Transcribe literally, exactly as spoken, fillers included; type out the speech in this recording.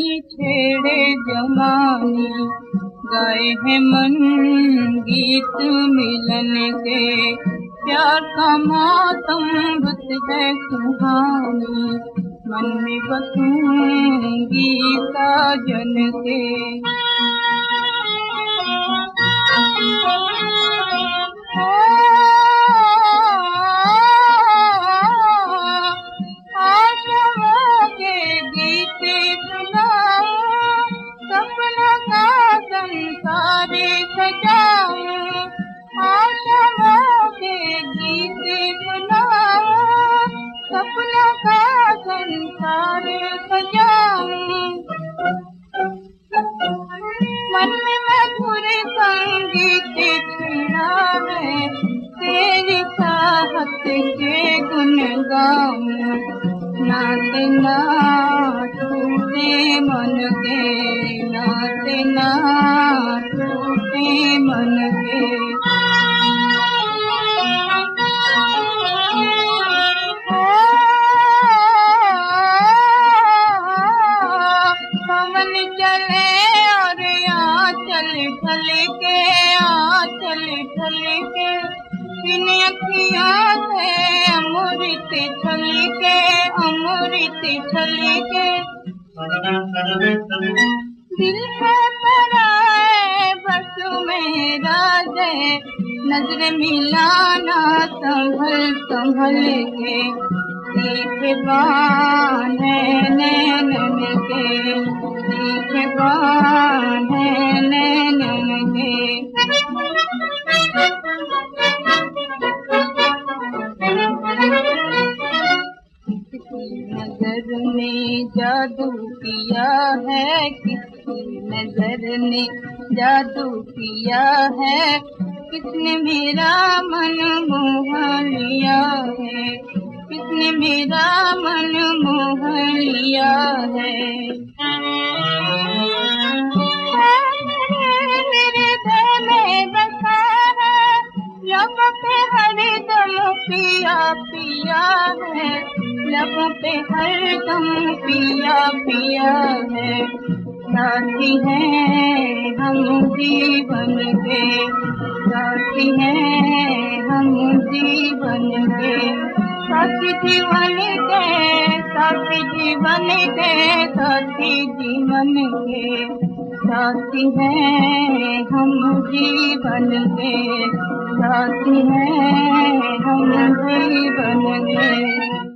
नहीं छेड़े जमानी, गाए हैं मन गीत मिलन के, प्यार का मातम रुत है सुहानी, मन में बसूंगी साजन के। आशाओं के गीत सुनाऊं, सपनों का संसार सजाऊं, आशाओं के गीत सुनाऊं, सपनों का संसार सजाऊं। मन में मधुर संगीत छिड़ा है, तेरी चाहत के गुन गाऊं, नात ना टूटे मन के, नात ना टूटे मन के। पवन चले और आंचल ढल के, आंचल ढल के, इन अखियों से अमृत छलके, अमृत छलके। दिल है पराए बस मेरा दे, नजर मिलाना संभल संभल के, सीखे बान है नैनन के, सीखे बान है नैनन के। नजर ने जादू किया है, किसकी नजर ने जादू किया है, किसने मेरा मन मोह लिया है, किसने मेरा मन मोह लिया है। मेरे दिल में बसा है, लबों पे हरदम पिया पिया है, लबों पे हरदम पिया पिया है। साथी हैं हम जीवन के, साथी हैं हम जीवन के, साथी जीवन के, साथी जीवन के, साथी जीवन के, साथी हैं हम जीवन के, साथी हैं हम जीवन के।